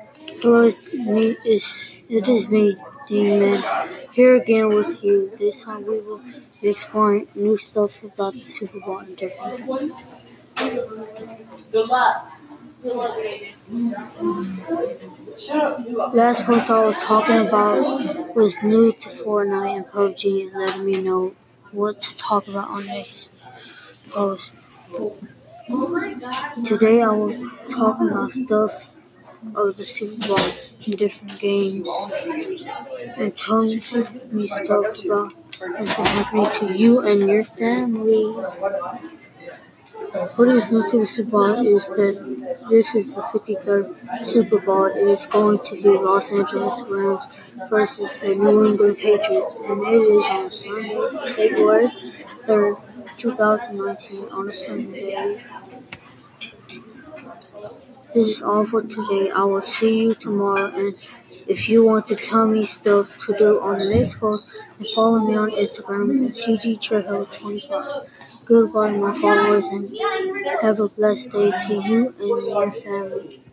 Hello, it is me, Demon, here again with you. This time we will be exploring new stuff about the Super Bowl and different. Last post I was talking about was new to Fortnite and PUBG and letting me know what to talk about on this post. Today I will talk about stuff of the Super Bowl in different games and tell me stuff about what's been happening to you and your family. What is new to the Super Bowl is that this is the 53rd Super Bowl. It is going to be Los Angeles Rams versus the New England Patriots, and it is on Sunday, February 3rd, 2019, on a Sunday. This is all for today. I will see you tomorrow, and if you want to tell me stuff to do on the next post, then follow me on Instagram at CGTrejo25. Goodbye, my followers, and have a blessed day to you and your family.